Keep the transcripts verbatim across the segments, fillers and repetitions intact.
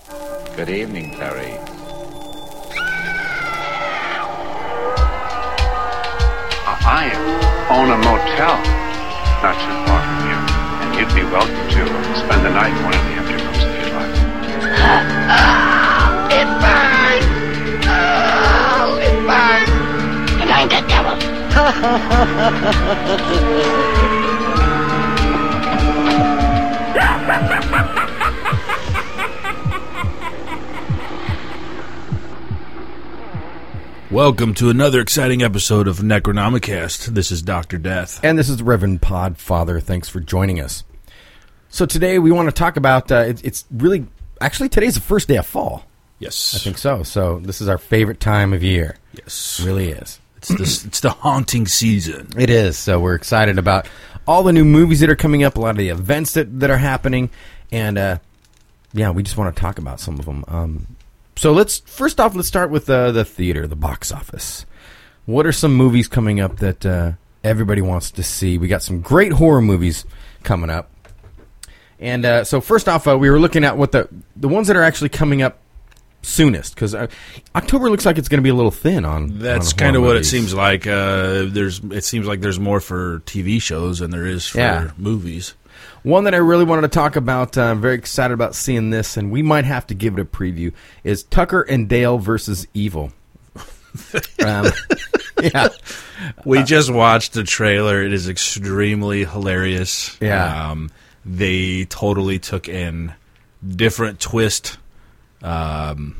Good evening, Clarice. I own a motel not too far from here, and you'd be welcome to spend the night in one of the empty rooms if you'd like. Oh, it burns! Oh, it burns! And I'm the devil. Welcome to another exciting episode of Necronomicast. This is Doctor Death. And this is Reverend Podfather. Thanks for joining us. So today we want to talk about, uh, it, it's really, actually today's the first day of fall. Yes. I think so. So this is our favorite time of year. Yes. It really is. It's the, it's the haunting season. It is. So we're excited about all the new movies that are coming up, a lot of the events that, that are happening. And, uh, yeah, we just want to talk about some of them. Um, so let's, first off, let's start with uh, the theater, the box office. What are some movies coming up that uh, everybody wants to see? We got some great horror movies coming up. And uh, so first off, uh, we were looking at what the, the ones that are actually coming up soonest, because uh, October looks like it's going to be a little thin on. That's kind of what it seems like. Uh, there's, it seems like there's more for T V shows than there is for Yeah. movies. One that I really wanted to talk about, uh, I'm very excited about seeing this, and we might have to give it a preview, is Tucker and Dale versus Evil. um, yeah. We uh, just watched the trailer. It is extremely hilarious. Yeah. Um, they totally took in different twist. Um,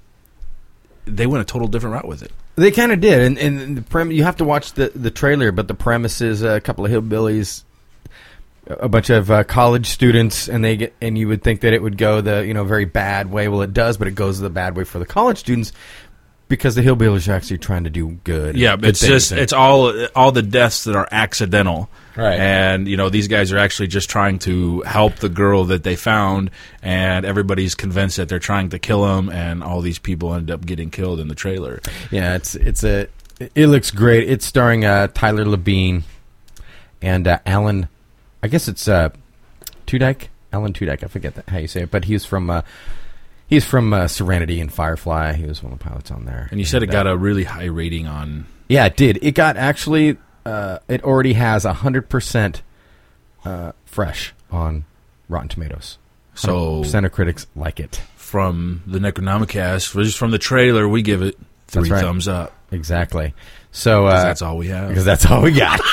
they went a total different route with it. They kind of did, and, and the prem- you have to watch the, the trailer, but the premise is a couple of hillbillies, a bunch of uh, college students, and they get, and you would think that it would go the you know very bad way. Well, it does, but it goes the bad way for the college students because the hillbillies are actually trying to do good. Yeah, good it's just and, it's all all the deaths that are accidental, right? And you know these guys are actually just trying to help the girl that they found, and everybody's convinced that they're trying to kill them, and all these people end up getting killed in the trailer. Yeah, it's it's a it looks great. It's starring uh, Tyler Labine and uh, Alan. I guess it's uh, Tudyk, Alan Tudyk. I forget that, how you say it, but he's from uh, he's from uh, Serenity and Firefly. He was one of the pilots on there. And you said and, it got uh, a really high rating on. Yeah, it did. It got actually. Uh, it already has a hundred percent fresh on Rotten Tomatoes. So percent of critics like it. From the Necronomicast, just from the trailer, we give it three right. thumbs up. Exactly. So uh, that's all we have. Because that's all we got.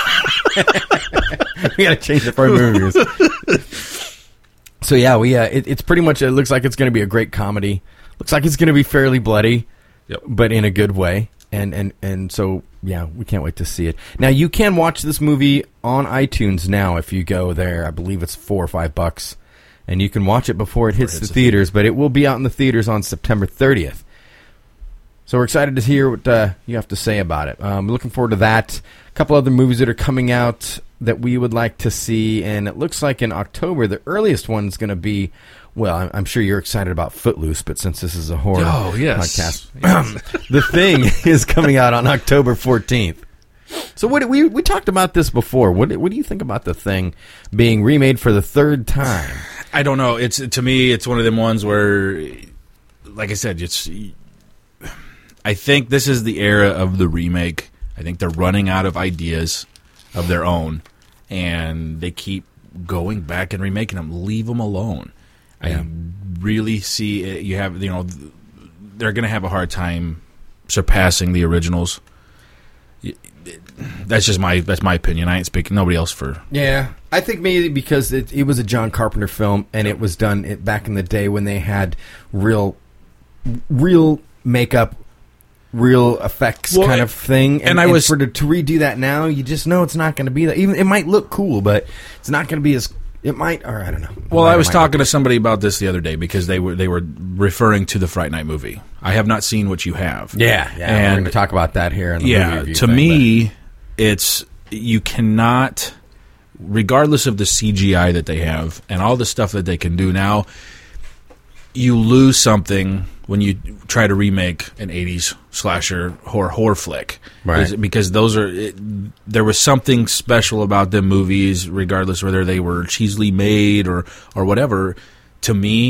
We got to change it for our movies. So yeah, we uh, it, it's pretty much. It looks like it's going to be a great comedy. Looks like it's going to be fairly bloody, yep. but in a good way. And and and so yeah, we can't wait to see it. Now you can watch this movie on iTunes now if you go there. I believe it's four or five bucks, and you can watch it before it hits, it hits the, the theaters. But it will be out in the theaters on September thirtieth. So we're excited to hear what uh, you have to say about it. Um, looking forward to that. A couple other movies that are coming out that we would like to see, and it looks like in October the earliest one's going to be. Well, I'm, I'm sure you're excited about Footloose, but since this is a horror oh, yes. podcast, yes. The Thing is coming out on October fourteenth. So what we we talked about this before. What what do you think about The Thing being remade for the third time? I don't know. It's to me, it's one of them ones where, like I said, it's. I think this is the era of the remake. I think they're running out of ideas of their own, and they keep going back and remaking them. Leave them alone. Yeah. I really see it, you have you know they're going to have a hard time surpassing the originals. That's just my that's my opinion. I ain't speaking nobody else for. Yeah, I think maybe because it, it was a John Carpenter film, and it was done it, back in the day when they had real, real makeup. Real effects well, kind of thing, and, and I and was for to, to redo that now. You just know it's not going to be that. Even it might look cool, but it's not going to be as. It might, or I don't know. Well, might, I was talking not. to somebody about this the other day because they were they were referring to the Fright Night movie. I have not seen what you have. Yeah, yeah. And we're going to talk about that here. In the yeah, movie review to thing, me, but. it's you cannot, regardless of the C G I that they have and all the stuff that they can do now. You lose something when you try to remake an eighties slasher horror horror flick, right? Because those are it, there was something special about them movies, regardless whether they were cheesily made or or whatever. To me,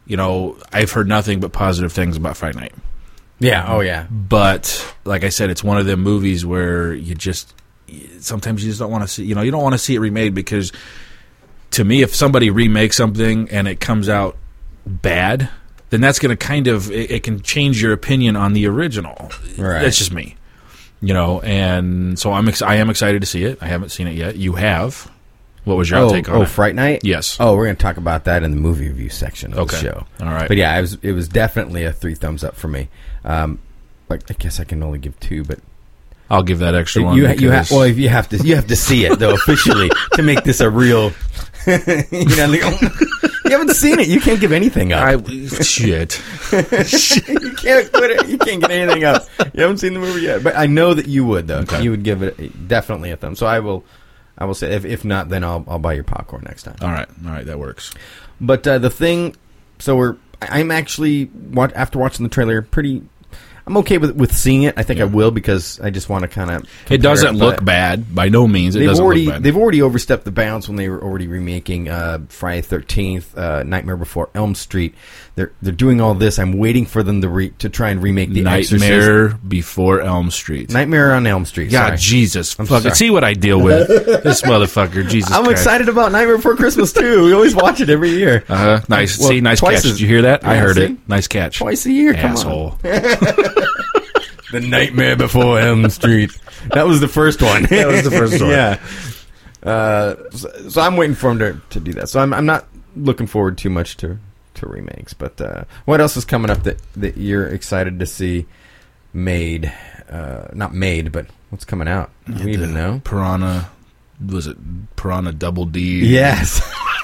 you know, I've heard nothing but positive things about Fright Night. Yeah. Oh, yeah. But like I said, it's one of them movies where you just sometimes you just don't want to see. You know, you don't want to see it remade because, to me, if somebody remakes something and it comes out bad, then that's going to kind of it, it can change your opinion on the original. Right. That's just me. You know, and so I'm ex- I am excited to see it. I haven't seen it yet. You have. What was your oh, outtake on oh, it? Fright Night? Yes. Oh, we're going to talk about that in the movie review section of Okay. the show. All right. But yeah, it was, it was definitely a three thumbs up for me. Um, like, I guess I can only give two, but I'll give that extra one. you, you have because- well, if you have to, you have to see it though officially to make this a real. you know, like, you haven't seen it, you can't give anything up. I, shit. you can't put it. You can't get anything up. You haven't seen the movie yet, but I know that you would though. Okay. You would give it definitely a thumb. So I will. I will say if, if not, then I'll I'll buy your popcorn next time. All right. All right. That works. But uh, the thing, so we're I'm actually wa- after watching the trailer, pretty. I'm okay with with seeing it. I think Yeah. I will because I just want to kind of. It doesn't look bad by no means. It They've doesn't already look bad. they've already overstepped the bounds when they were already remaking uh, Friday the thirteenth, uh, Nightmare Before Elm Street. They're they're doing all this. I'm waiting for them to re- to try and remake the Nightmare Exorcist. Before Elm Street. Nightmare on Elm Street. God, sorry. Jesus, I'm fucking sorry. see what I deal with. This motherfucker, Jesus. I'm Christ. excited about Nightmare Before Christmas too. We always watch it every year. Uh huh. Nice. Well, see, nice twice catch. as- Did you hear that? I Yeah, heard see? it. Nice catch. Twice a year. Come Asshole. on. The Nightmare Before Elm Street. That was the first one. That was the first one. Yeah. Uh, so, so I'm waiting for him to, to do that. So I'm I'm not looking forward too much to, to remakes. But uh, what else is coming up that, that you're excited to see made? Uh, not made, but what's coming out? Do we even know? Piranha. Was it Piranha Double D? Yes.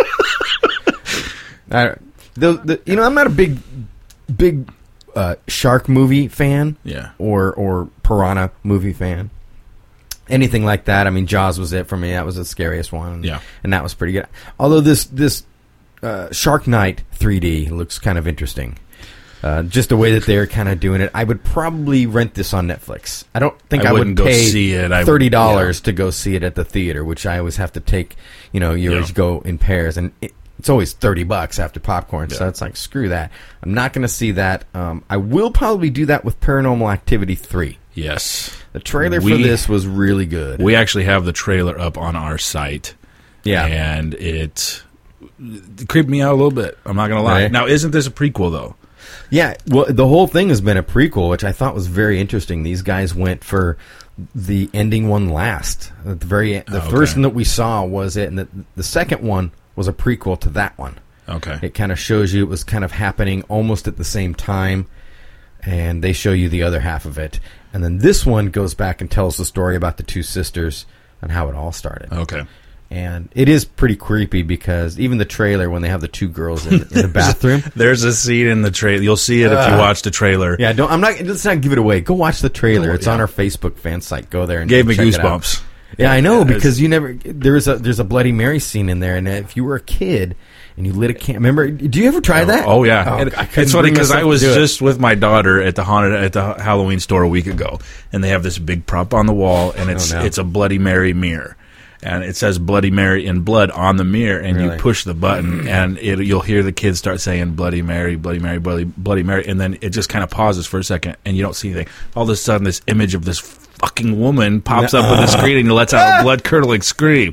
I, the, the, you know, I'm not a big, big uh, shark movie fan. Yeah. Or or piranha movie fan. Anything like that. I mean, Jaws was it for me. That was the scariest one. Yeah. And that was pretty good. Although this this uh, Shark Night three D looks kind of interesting. Uh, just the way that they're kind of doing it. I would probably rent this on Netflix. I don't think I I, would wouldn't go pay see it. I- thirty dollars to go see it at the theater, which I always have to take. You know, you Yeah. always go in pairs, and it, it's always thirty bucks after popcorn. So Yeah. it's like, screw that. I'm not going to see that. Um, I will probably do that with Paranormal Activity three. Yes. The trailer for We- this was really good. We actually have the trailer up on our site. yeah. And it, it creeped me out a little bit. I'm not going to lie. Right. Now, isn't this a prequel, though? Yeah, well, the whole thing has been a prequel, which I thought was very interesting. These guys went for the ending one last. At the very the Oh, okay. first one that we saw was it, and the, the second one was a prequel to that one. Okay. It kind of shows you it was kind of happening almost at the same time, and they show you the other half of it. And then this one goes back and tells the story about the two sisters and how it all started. Okay. And it is pretty creepy because even the trailer, when they have the two girls in, in the bathroom. There's a scene in the trailer. You'll see it if you Uh, watch the trailer. Yeah, don't. I'm not. Let's not give it away. Go watch the trailer. Oh, It's yeah. on our Facebook fan site. Go there and Gave me check it out. goosebumps. Yeah, I know Yeah, it's- because you never. There's a there's a Bloody Mary scene in there, and if you were a kid and you lit a can, remember? Do you ever try that? Oh yeah, And I couldn't it's funny bring because I myself was to do it. just with my daughter at the haunted at the Halloween store a week ago, and they have this big prop on the wall, and it's Oh, no. it's a Bloody Mary mirror, and it says Bloody Mary in blood on the mirror, and Really? you push the button, and it, you'll hear the kids start saying Bloody Mary, Bloody Mary, Bloody Bloody Mary, and then it just kind of pauses for a second, and you don't see anything. All of a sudden, this image of this fucking woman pops up on the screen, and it lets out a blood curdling scream.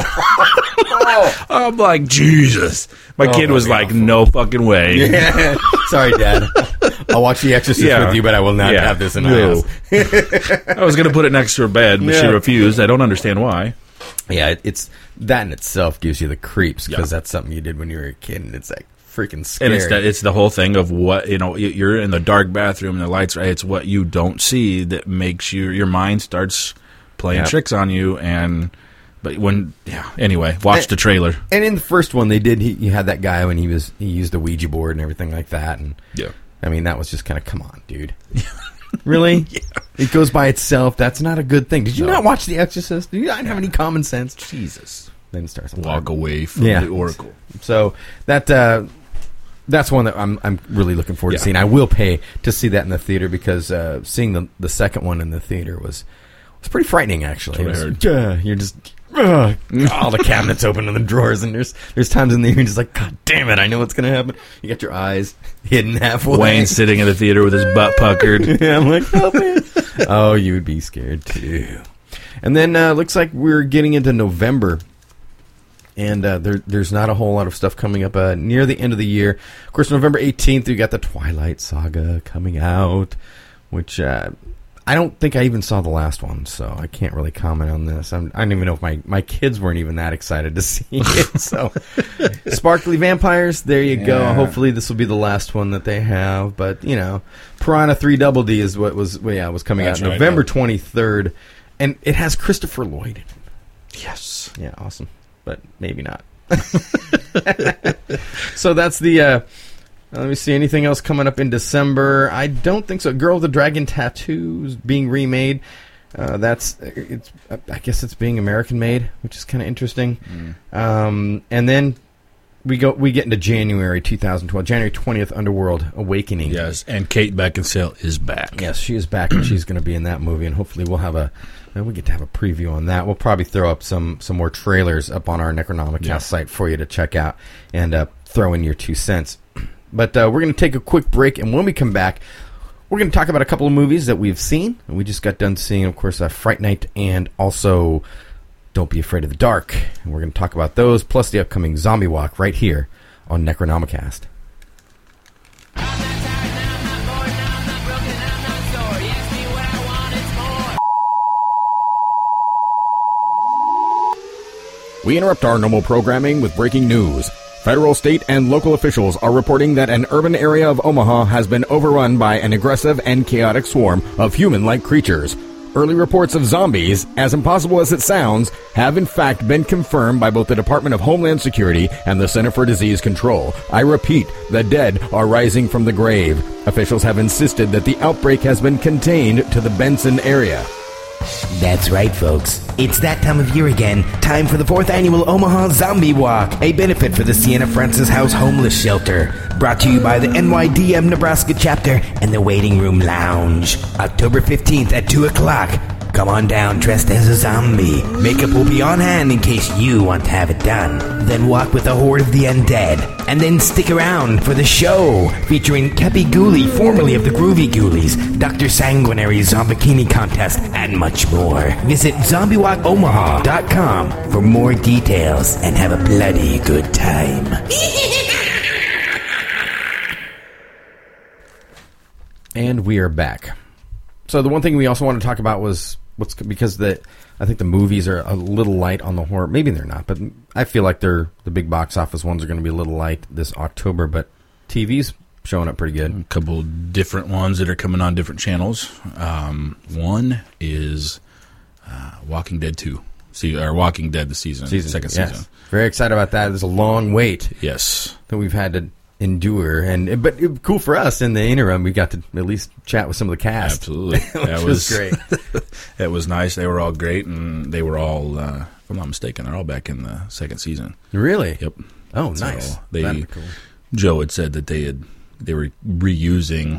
I'm like, Jesus. My Oh, kid was that'd be like, awful. no fucking way. Yeah. Sorry, Dad. I'll watch The Exorcist Yeah. with you, but I will not Yeah. have this in the No. house. I was going to put it next to her bed, but she Yeah. refused. I don't understand why. Yeah, it, it's that in itself gives you the creeps because Yeah. that's something you did when you were a kid, and it's like freaking scary. And it's the, it's the whole thing of what, you know, you- you're in the dark bathroom and the lights are, it's what you don't see that makes you, your mind starts playing Yeah. tricks on you. And, but when, yeah, anyway, watch And- the trailer. And in the first one, they did. He, he had that guy when he was he used the Ouija board and everything like that. And Yeah. I mean, that was just kind of, come on, dude. Really? Yeah. It goes by itself. That's not a good thing. Did you No. not watch The Exorcist? Do you not have any common sense? Jesus. Then it starts. Walk away from Yeah. the oracle. So that uh, that's one that I'm I'm really looking forward Yeah. to seeing. I will pay to see that in the theater because uh, seeing the the second one in the theater was was pretty frightening. Actually, That's what It was, uh, you're just ugh, all the cabinets open and the drawers, and there's there's times in there you're just like, God damn it, I know what's gonna happen. You got your eyes hidden halfway. Wayne sitting in the theater with his butt puckered. Yeah, I'm like, help me. Oh, you would be scared too. And then uh, looks like we're getting into November. And uh, there, there's not a whole lot of stuff coming up uh, near the end of the year. Of course, November eighteenth, we got the Twilight Saga coming out, which uh, I don't think I even saw the last one, so I can't really comment on this. I'm, I don't even know if my, my kids weren't even that excited to see it. So, Sparkly Vampires, there you go. Yeah. Hopefully this will be the last one that they have. But, you know, Piranha three Double D is what was, well, yeah, was coming That's out right, November yeah. twenty-third. And it has Christopher Lloyd in it. Yes. Yeah, awesome. But maybe not. So that's the, uh, let me see, anything else coming up in December? I don't think so. Girl with the Dragon Tattoos being remade. Uh, that's, it's. I guess it's being American made, which is kind of interesting. Mm. Um, and then we go, we get into January two thousand twelve, January twentieth, Underworld Awakening. Yes, and Kate Beckinsale is back. Yes, she is back, and she's going to be in that movie, and hopefully we'll have a, we get to have a preview on that. We'll probably throw up some some more trailers up on our Necronomicast Yeah. site for you to check out and uh, throw in your two cents. But uh, we're going to take a quick break, and when we come back, we're going to talk about a couple of movies that we've seen. And we just got done seeing, of course, uh, Fright Night and also Don't Be Afraid of the Dark. And we're going to talk about those, plus the upcoming Zombie Walk right here on Necronomicast. We interrupt our normal programming with breaking news. Federal, state, and local officials are reporting that an urban area of Omaha has been overrun by an aggressive and chaotic swarm of human-like creatures. Early reports of zombies, as impossible as it sounds, have in fact been confirmed by both the Department of Homeland Security and the Center for Disease Control. I repeat, the dead are rising from the grave. Officials have insisted that the outbreak has been contained to the Benson area. That's right, folks. It's that time of year again. Time for the fourth annual Omaha Zombie Walk, a benefit for the Sienna Francis House Homeless Shelter. Brought to you by the N Y D M Nebraska Chapter and the Waiting Room Lounge. October fifteenth at two o'clock. Come on down dressed as a zombie. Makeup will be on hand in case you want to have it done. Then walk with a horde of the undead. And then stick around for the show, featuring Kepi Ghoulie, formerly of the Groovy Ghoulies, Doctor Sanguinary's Zombikini Contest, and much more. Visit zombie walk omaha dot com for more details and have a bloody good time. And we are back. So the one thing we also want to talk about was what's because the I think the movies are a little light on the horror. Maybe they're not, but I feel like they're the big box office ones are going to be a little light this October. But T V's showing up pretty good. A couple different ones that are coming on different channels. Um, one is uh, Walking Dead two, See, or Walking Dead the season, Season second yes. season. Very excited about that. There's a long wait Yes, that we've had to endure, and but it, cool for us in the interim. We got to at least chat with some of the cast. absolutely. Which That was was great. It was nice. They were all great, and they were all, uh, if I'm not mistaken, they're all back in the second season. Really? Yep. Oh, So nice. they, That'd be cool. Joe had said that they had they were reusing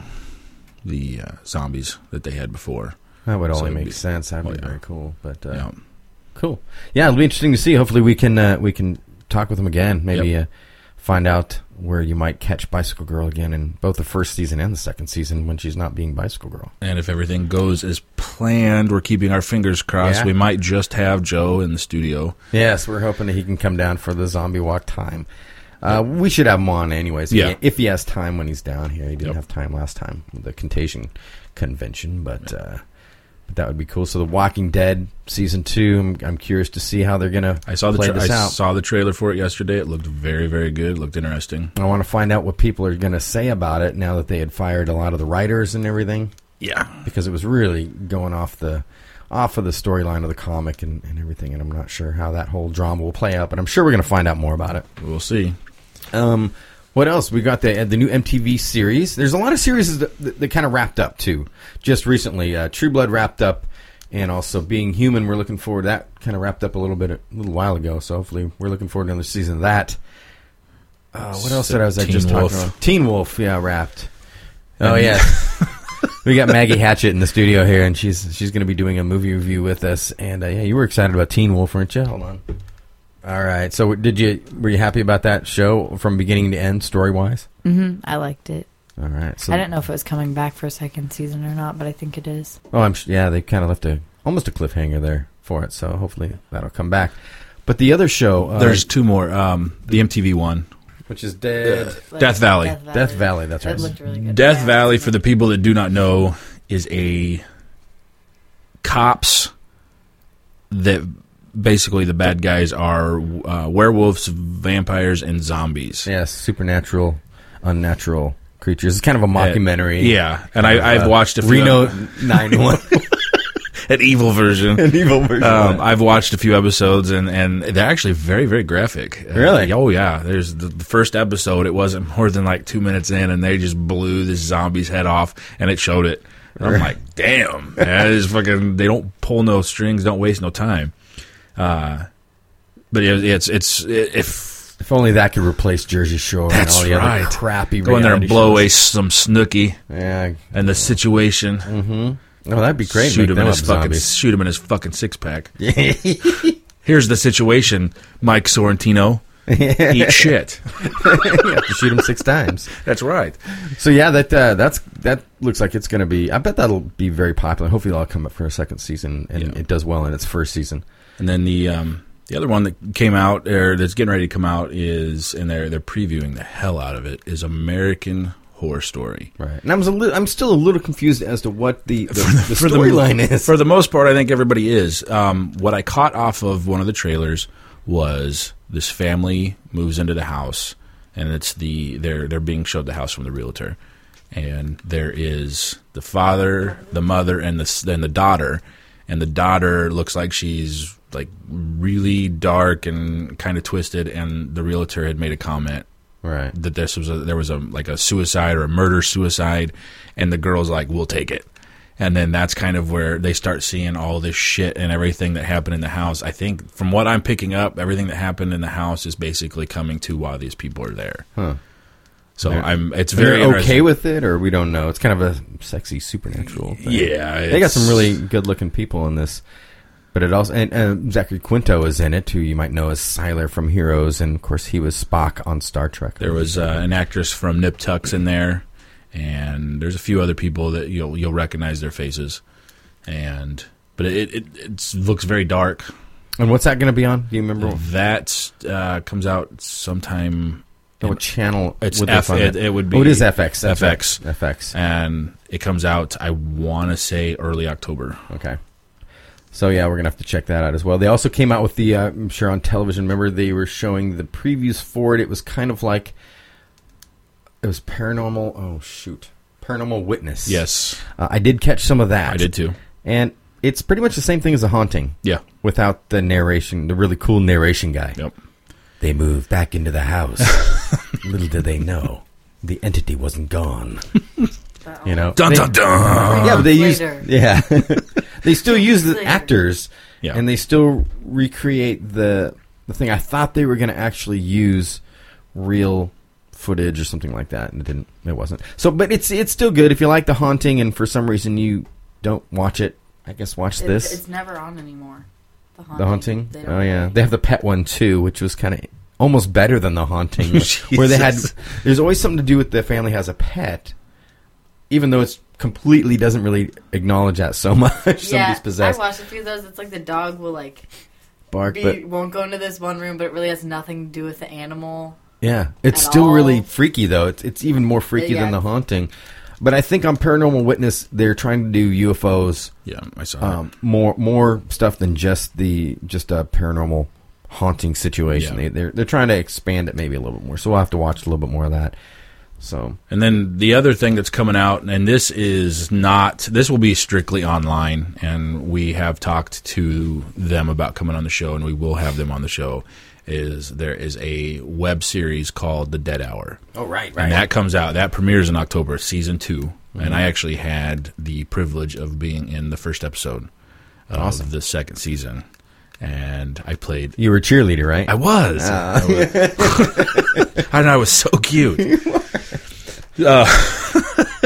the uh, zombies that they had before. That would So only it'd make be- sense. That'd oh, be yeah. very cool. But uh, Yeah. cool. Yeah, it'll be interesting to see. Hopefully, we can uh, we can talk with them again. Maybe Yep. uh, find out where you might catch Bicycle Girl again in both the first season and the second season when she's not being Bicycle Girl. And if everything goes as planned, we're keeping our fingers crossed. Yeah. We might just have Joe in the studio. Yes, we're hoping that he can come down for the Zombie Walk time. Uh, we should have him on anyways. Yeah. If he has time when he's down here. He didn't Yep. have time last time with the Contagion convention, but, uh, but that would be cool. So the Walking Dead season two, I'm, I'm curious to see how they're going to I saw the play tra- this I out. saw the trailer for it yesterday. It looked very, very good. It looked interesting. I want to find out what people are going to say about it now that they had fired a lot of the writers and everything, Yeah. because it was really going off the off of the storyline of the comic and, and everything, and I'm not sure how that whole drama will play out, but I'm sure we're going to find out more about it. We'll see. Um, what else? We got the the new M T V series. There's a lot of series that, that, that kind of wrapped up, too, just recently. Uh, True Blood wrapped up, and also Being Human, we're looking forward to that. Kind of wrapped up a little bit, a little while ago, so hopefully we're looking forward to another season of that. Uh, what else did I was I Teen just Wolf. talking about? Teen Wolf, yeah, wrapped. Oh, And- yeah. We got Maggie Hatchett in the studio here, and she's she's going to be doing a movie review with us. And uh, yeah, you were excited about Teen Wolf, weren't you? Hold on. All right. So did you were you happy about that show from beginning to end, story wise? Mm-hmm. I liked it. All right. So I didn't know if it was coming back for a second season or not, but I think it is. Oh, I'm yeah. They kind of left a almost a cliffhanger there for it, so hopefully that'll come back. But the other show, uh, There's two more. Um, the M T V one, which is Dead Like Death Valley. Death Valley. Death Valley. That's That right. looked really good. Death Yeah. Valley, for the people that do not know, is a cops that basically the bad guys are uh, werewolves, vampires, and zombies. Yes, supernatural, unnatural creatures. It's kind of a mockumentary. Yeah, and I, I've Uh, watched a few. Reno nine one. An evil version. An evil version. Um, I've watched a few episodes, and, and they're actually very, very graphic. Uh, Really? oh, yeah. There's the, the first episode, it wasn't more than like two minutes in, and they just blew this zombie's head off, and it showed it. And I'm like, damn. That is fucking, they don't pull no strings, don't waste no time. Uh, but it, it's, it's, if... If only that could replace Jersey Shore That's and all the right. other crappy Go in there and reality blow shows. away some Snooki Yeah. and the situation. Mm-hmm. Oh, that'd be great. Shoot Make him them in his up fucking zombies. shoot him in his fucking six pack. Yeah. Here's the situation, Mike Sorrentino. Eat shit. You have to shoot him six times. That's right. So yeah, that uh, that's that looks like it's going to be. I bet that'll be very popular. Hopefully, it'll come up for a second season, and Yeah. it does well in its first season. And then the um, the other one that came out or that's getting ready to come out is, and they're they're previewing the hell out of it, is American Horror Story. Right. And I was a li- I'm still a little confused as to what the the, the For storyline is. For the most part, I think everybody is. Um, what I caught off of one of the trailers was this family moves into the house, and it's the they're they're being showed the house from the realtor, and there is the father, the mother, and the then the daughter, and the daughter looks like she's like really dark and kind of twisted, and the realtor had made a comment Right. that this was a, there was a like a suicide or a murder suicide, and the girl's like, we'll take it. And then that's kind of where they start seeing all this shit and everything that happened in the house. I think from what I'm picking up, everything that happened in the house is basically coming to while these people are there. Huh. So They're- I'm it's They're very okay interesting. with it, or we don't know. It's kind of a sexy supernatural thing. Yeah, They got it's- some really good-looking people in this. But it also and, and Zachary Quinto is in it, who you might know as Sylar from Heroes, and of course he was Spock on Star Trek. There was uh, an actress from Nip Tucks in there, and there's a few other people that you'll you'll recognize their faces, and but it it, it looks very dark. And what's that going to be on? Do you remember? That uh, comes out sometime. Oh, what channel? It's would they F. find It, it? it would be. Oh, it is F X. F X. F X. And it comes out, I want to say, early October. Okay. So yeah, we're gonna have to check that out as well. They also came out with the, uh, I'm sure on television. Remember, they were showing the previews for it. It was kind of like it was paranormal. Oh shoot, Paranormal Witness. Yes, uh, I did catch some of that. I did too. And it's pretty much the same thing as The Haunting. Yeah. Without the narration, the really cool narration guy. Yep. They moved back into the house. Little did they know, the entity wasn't gone. You know, Dun They- dun dun. Yeah, but they use Later. yeah, they still use the Later. actors, Yeah. and they still recreate the the thing. I thought they were going to actually use real footage or something like that, and it didn't. It wasn't. So, but it's it's still good if you like The Haunting, and for some reason you don't watch it. I guess watch It- this. It's never on anymore. The Haunting. The Haunting. They don't Oh yeah, really- they have the Pet one too, which was kind of almost better than The Haunting, where they had. Jesus. There's always something to do with the family has a pet, even though it's completely doesn't really acknowledge that so much. Yeah, Somebody's possessed. I watched a few of those. It's like the dog will like Bark, be, but won't go into this one room, but it really has nothing to do with the animal. yeah, it's at still all. really freaky though. It's it's even more freaky Yeah. than The Haunting. But I think on Paranormal Witness, they're trying to do U F Os. Yeah, I saw Um, more more stuff than just the just a paranormal haunting situation. Yeah. They, they're they're trying to expand it maybe a little bit more. So we'll have to watch a little bit more of that. So And then the other thing that's coming out, and this is not, this will be strictly online, and we have talked to them about coming on the show, and we will have them on the show, is there is a web series called The Dead Hour. oh right And that comes out, that premieres in October, season two. And I actually had the privilege of being in the first episode of Awesome. the second season. And I played. You were a cheerleader, right? I was. I was and I was so cute. Uh,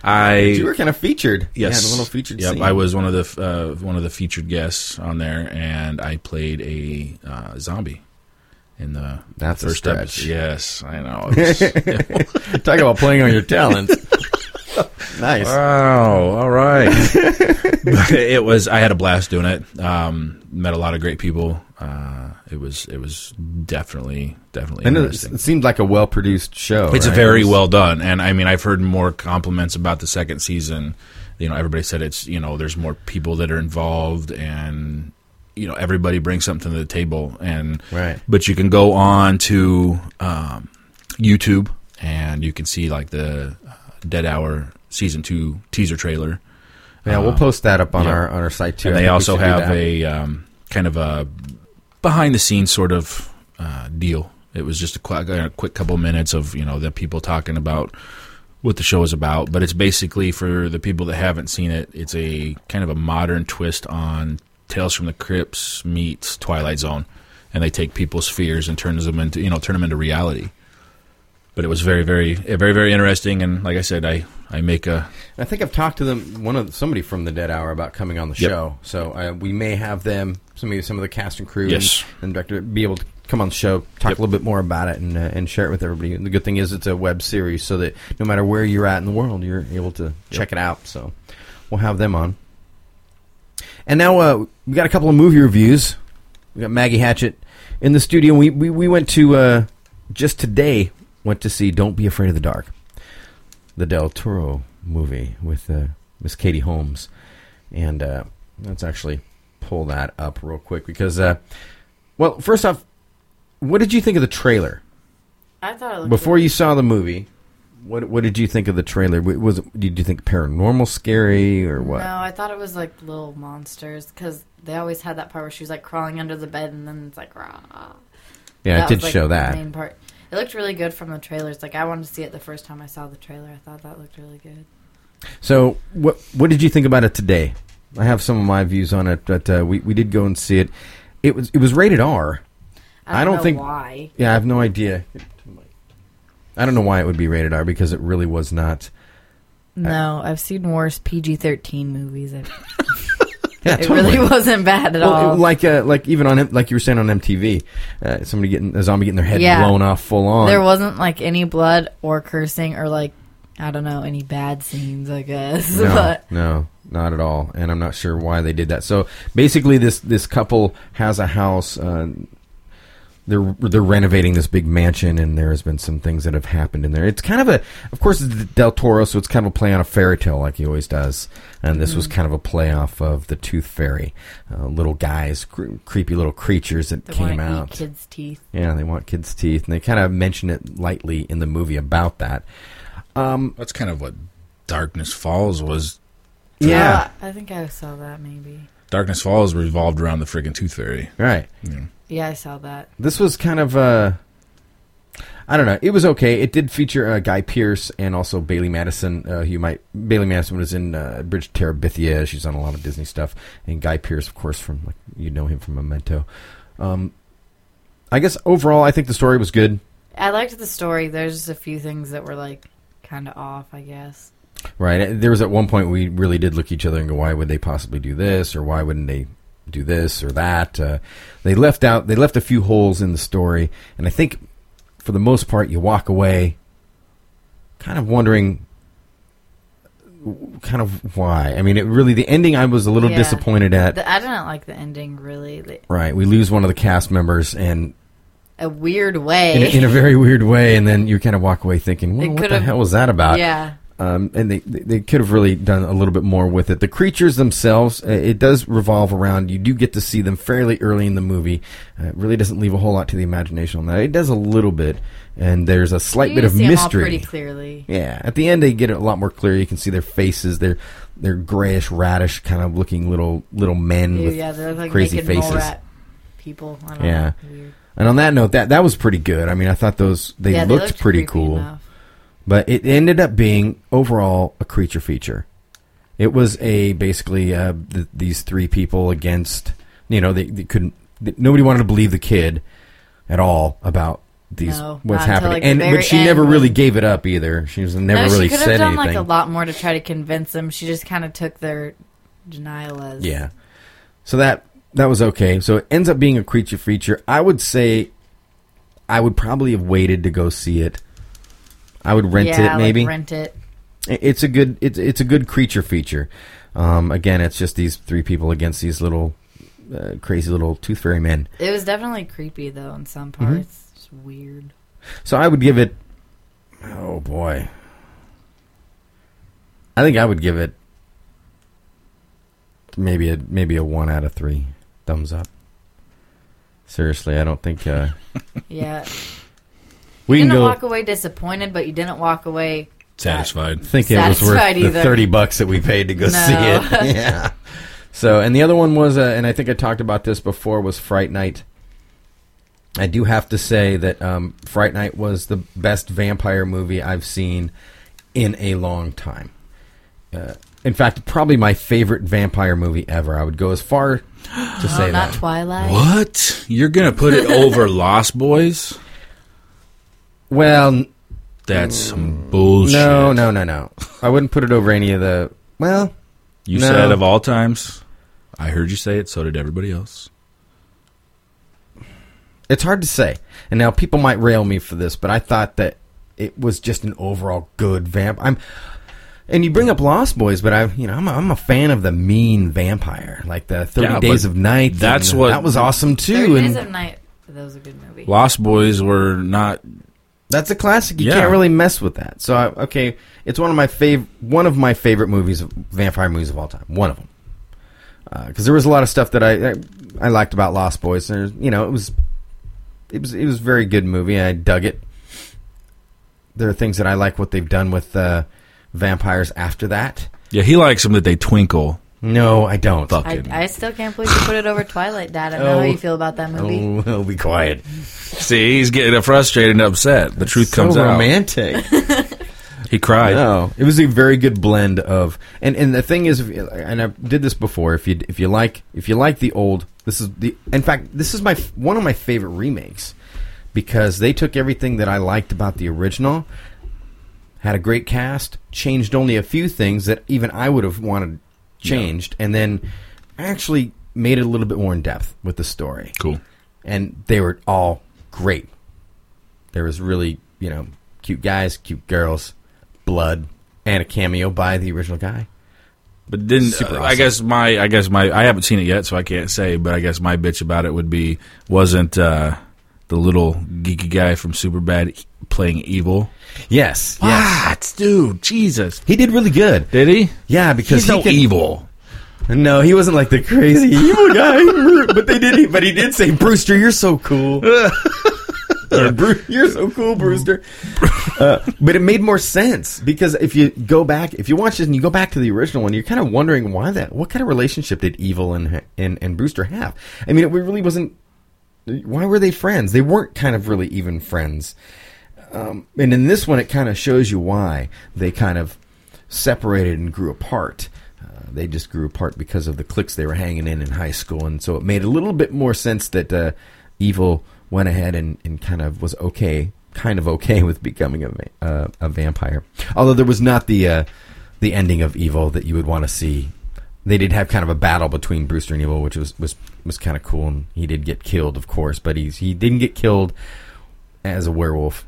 I you were kind of featured. Yes, you had a little featured. Yep, scene. I was one of the uh, one of the featured guests on there, and I played a uh, zombie in the That's a first stretch. episode. Yes, I know. It was- Talk about playing on your talents. Nice. Wow. All right. But it was. I had a blast doing it. Um, met a lot of great people. Uh, it was. It was definitely, definitely And it, interesting. it seemed like a well-produced show. It's right? very It was- well done, and I mean, I've heard more compliments about the second season. You know, everybody said it's, you know, there's more people that are involved, and you know, everybody brings something to the table. And Right. but you can go on to um, YouTube, and you can see like the uh, Dead Hour season two teaser trailer. Yeah, we'll Uh, post that up on yeah. our on our site too. And I they think we also should do have that. a um, kind of a behind the scenes sort of uh, deal. It was just a quick, a quick couple minutes of, you know, the people talking about what the show is about. But it's basically, for the people that haven't seen it, it's a kind of a modern twist on Tales from the Crypts meets Twilight Zone, and they take people's fears and turns them into, you know, turn them into reality. But it was very, very, very, very interesting. And like I said, I, I make a I think I've talked to them, one of somebody from the Dead Hour, about coming on the Yep. show. So uh, we may have them, some of some of the cast and crew, Yes. and, and director, be able to come on the show, talk Yep. a little bit more about it, and uh, and share it with everybody. And the good thing is, it's a web series, so that no matter where you're at in the world, you're able to check it out. So we'll have them on. And now uh, we got a couple of movie reviews. We got Maggie Hatchett in the studio. We we, we went to uh, just today went to see Don't Be Afraid of the Dark, the Del Toro movie with uh, Miss Katie Holmes. And uh, let's actually pull that up real quick because, uh, well, first off, what did you think of the trailer? I thought it looked Before really- you saw the movie, what what did you think of the trailer? W- Was it, did you think paranormal scary or what? No, I thought it was like little monsters because they always had that part where she was like crawling under the bed and then it's like rah. Yeah, That it did was, like, show the that. main part. It looked really good from the trailers. Like I wanted to see it the first time I saw the trailer. I thought that looked really good. So, what what did you think about it today? I have some of my views on it, but uh, we we did go and see it. It was it was rated R. I don't, I don't know think- why. Yeah, I have no idea. I don't know why it would be rated R because it really was not. No, I've seen worse P G thirteen movies. It, Yeah, it totally. really wasn't bad at Well, all. like uh, like even on M- like you were saying on M T V, uh, somebody getting a zombie getting their head Yeah. blown off full on. There wasn't like any blood or cursing or like I don't know any bad scenes. I guess, No, but no, not at all. And I'm not sure why they did that. So basically, this this couple has a house. Uh, they're they're renovating this big mansion, and there has been some things that have happened in there. It's kind of a, of course, it's Del Toro, so it's kind of a play on a fairy tale, like he always does. And this was kind of a play off of the Tooth Fairy, uh, little guys, cre- creepy little creatures that they came want to out. eat kids' teeth. Yeah, they want kids' teeth, and they kind of mention it lightly in the movie about that. Um, that's kind of what Darkness Falls was. yeah, Uh, I think I saw that maybe. Darkness Falls revolved around the friggin' Tooth Fairy. right. Yeah. Yeah, I saw that. This was kind of uh I don't know. It was okay. It did feature uh, Guy Pearce and also Bailey Madison. Uh, who you might Bailey Madison was in uh, Bridge to Terabithia. She's on a lot of Disney stuff, and Guy Pearce, of course, from like you know him from Memento. Um, I guess overall, I think the story was good. I liked the story. There's just a few things that were like kind of off, I guess. Right. There was at one point we really did look at each other and go, "Why would they possibly do this, or why wouldn't they do this or that?" Uh, they left out. They left a few holes in the story, and I think for the most part, you walk away kind of wondering, kind of why. I mean, it really the ending. I was a little Yeah. disappointed at. The, I didn't like the ending really. The, Right. We lose one of the cast members, and a weird way. in a, in a very weird way, and then you kind of walk away thinking, well, It "What the could've- hell was that about?" yeah. Um, and they they could have really done a little bit more with it. The creatures themselves, uh, it does revolve around. You do get to see them fairly early in the movie. Uh, it really doesn't leave a whole lot to the imagination on that. It does a little bit, and there's a slight You bit of see 'em all mystery. pretty clearly. Yeah, at the end they get it a lot more clear. You can see their faces. They're they're grayish, radish, kind of looking little little men Ew, with yeah, they're like crazy naked mole faces. rat people. I don't Yeah. know. Weird. And on that note, that that was pretty good. I mean, I thought those they, Yeah, looked, pretty creepy cool. enough. But it ended up being overall a creature feature. It was a basically uh, th- these three people against, you know, they, they couldn't. They, nobody wanted to believe the kid at all about these No, what's not until, happening, like, the and very but she end never when- really gave it up either. She was never no, really she could said have done anything. like a lot more to try to convince them. She just kind of took their denial as Yeah. So that that was okay. So it ends up being a creature feature. I would say I would probably have waited to go see it. I would rent yeah, it maybe. like rent it. It's a good it's it's a good creature feature. Um, again, it's just these three people against these little uh, crazy little tooth fairy men. It was definitely creepy though in some Mm-hmm. parts. Just weird. So I would give it. Oh boy. I think I would give it maybe a maybe a one out of three thumbs up. Seriously, I don't think uh, Yeah. we You can didn't go. walk away disappointed, but you didn't walk away Satisfied. think it was worth satisfied the either. thirty bucks that we paid to go No. see it. Yeah. So, and the other one was, uh, and I think I talked about this before, was Fright Night. I do have to say that um, Fright Night was the best vampire movie I've seen in a long time. Uh, in fact, probably my favorite vampire movie ever. I would go as far to say Oh, not that. Twilight. What? You're gonna put it over Lost Boys? Well, n- That's some bullshit. no, no, no, no. I wouldn't put it over any of the. Well, You No. said of all times. I heard you say it. So did everybody else. it's hard to say. And now people might rail me for this, but I thought that it was just an overall good vamp. I'm, and you bring up Lost Boys, but I, you know, I'm a, I'm a fan of the mean vampire, like the Thirty Yeah, Days but of Night. that's and what- that was awesome too. Thirty And Days of Night. That was a good movie. Lost Boys were not. that's a classic. You Yeah. can't really mess with that. So I, okay, it's one of my fav- one of my favorite movies, of vampire movies of all time. One of them, because there was a lot of stuff that I, I I liked about Lost Boys. There's, you know, it was it was it was a very good movie. I dug it. There are things that I like what they've done with uh, vampires after that. Yeah, he likes them that they twinkle. No, I don't. Fuck. I, I still can't believe you put it over Twilight, Dad. I don't know Oh. how you feel about that movie. Oh, be quiet. See, he's getting frustrated and upset. The truth comes so out. romantic. He cried. No, it was a very good blend of, and, and the thing is, and I did this before. If you if you like if you like the old, this is the. In fact, this is my one of my favorite remakes because they took everything that I liked about the original, had a great cast, changed only a few things that even I would have wanted changed, and then actually made it a little bit more in depth with the story. Cool. And they were all great. There was really, you know, cute guys, cute girls, blood, and a cameo by the original guy. But didn't Super uh, I awesome. guess my I guess my I haven't seen it yet, so I can't say. But I guess my bitch about it would be wasn't uh, the little geeky guy from Superbad playing evil? Yes, yes. What, dude? Jesus, He did really good. did he? Yeah, because He's he no could- evil. No, he wasn't like the crazy evil guy. But they did. But he did say, "Brewster, you're so cool." Or, "Bru- you're so cool, Brewster. Uh, but it made more sense because if you go back, if you watch this and you go back to the original one, you're kind of wondering why that. What kind of relationship did Evil and and, and Brewster have? I mean, it really wasn't. Why were they friends? They weren't kind of really even friends. Um, and in this one, it kind of shows you why they kind of separated and grew apart. Uh, they just grew apart because of the cliques they were hanging in in high school, and so it made a little bit more sense that uh, Evil went ahead and, and kind of was okay, kind of okay with becoming a va- uh, a vampire. Although there was not the uh, the ending of Evil that you would want to see. They did have kind of a battle between Brewster and Evil, which was was, was kind of cool, and he did get killed, of course, but he's he didn't get killed as a werewolf.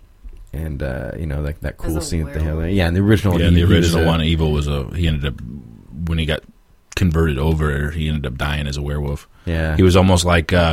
And uh, you know that that cool a scene that they have. werewolf? Yeah, in the original, Yeah, in he- the he was original a- one, evil was a. He ended up when he got converted over, he ended up dying as a werewolf. Yeah, He was almost like uh,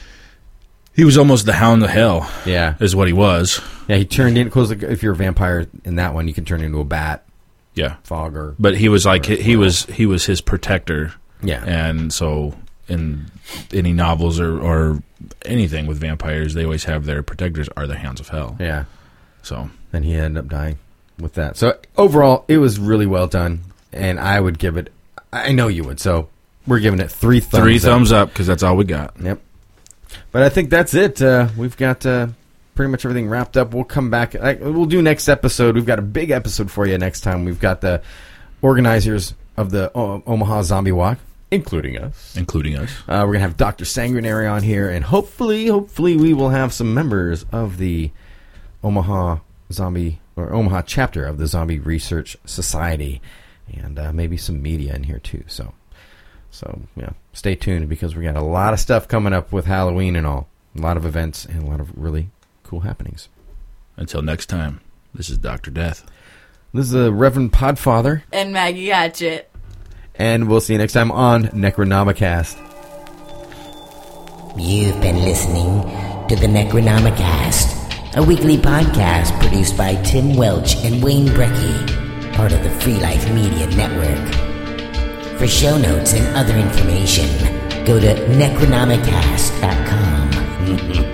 he was almost the Hound of Hell, yeah, is what he was. yeah. He turned in. Cause if you're a vampire in that one, you can turn into a bat, Yeah, fog, or but he was like Or- he was he was his protector. yeah, And so in any novels or, or anything with vampires, they always have their protectors are the Hounds of Hell. yeah. So And he ended up dying with that. So overall, it was really well done, and I would give it. I know you would. So we're giving it three thumbs. three up. thumbs up because that's all we got. Yep. But I think that's it. Uh, we've got uh, pretty much everything wrapped up. We'll come back. I, we'll do next episode. We've got a big episode for you next time. We've got the organizers of the o- Omaha Zombie Walk. including us. Including us. Uh, we're going to have Doctor Sanguinary on here, and hopefully, hopefully we will have some members of the Omaha Zombie, or Omaha chapter of the Zombie Research Society, and uh, maybe some media in here too. So, so yeah, stay tuned because we got a lot of stuff coming up with Halloween and all. A lot of events and a lot of really cool happenings. Until next time, this is Doctor Death. This is the Reverend Podfather. And Maggie Hatchet. And we'll see you next time on Necronomicast. You've been listening to the Necronomicast, a weekly podcast produced by Tim Welch and Wayne Brecky, part of the Free Life Media Network. For show notes and other information, go to necronomicast dot com.